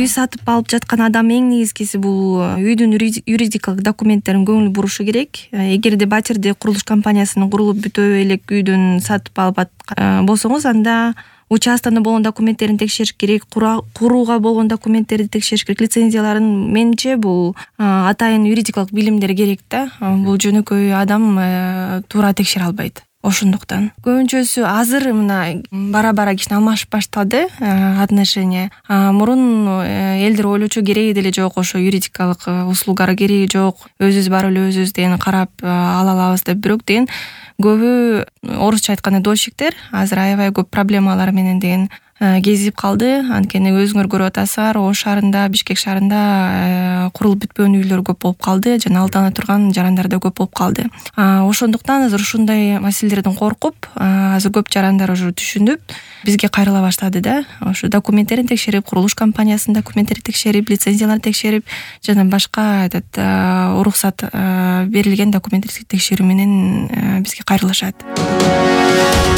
үй сатып алып жаткан адам эң негизгиси бул үйдүн юридикалык документтерин көңүл бурушу керек. Эгерде батирде курулуш компаниясынын курулуп бүтө элек үйдүн сатып алып болсоңуз, анда участогдо болгон документтерин текшериш керек, курууга болгон документтерди текшериш керек, лицензияларын. Менимче бул атайын юридикалык билимдер керек да. Бул жөнөкөй адам туура текшере албайт. Ошондуктан көбүнчөсү азыр мына бара кичине алмашып баштады отношения. Мурун элдер ойлочу кереги деле жок, ошо юридикалык услугага кереги жок, өзүбүз барып эле өзүбүзден карап ала алабыз деп. Бирок деген көбү орусча айтканда дольщиктер азыр аябай көп проблемалар менен деген кезип калды. Анткени өзүңөр көрүп атасыздар, Ош шаарында, Бишкек шаарында курулуп бүтпөгөн үйлөр көп болуп калды жана алдана турган жарандар да көп болуп калды. Ошондуктан азыр ушундай маселелерден коркуп, азыр көп жарандар уже түшүнүп бизге кайрыла баштады да. Ошо документтерин текшерип, курулуш компаниясынын документтерин текшерип, лицензияларды текшерип жана башка уруксат берилген документтерди текшерүү менен бизге кайрылышат.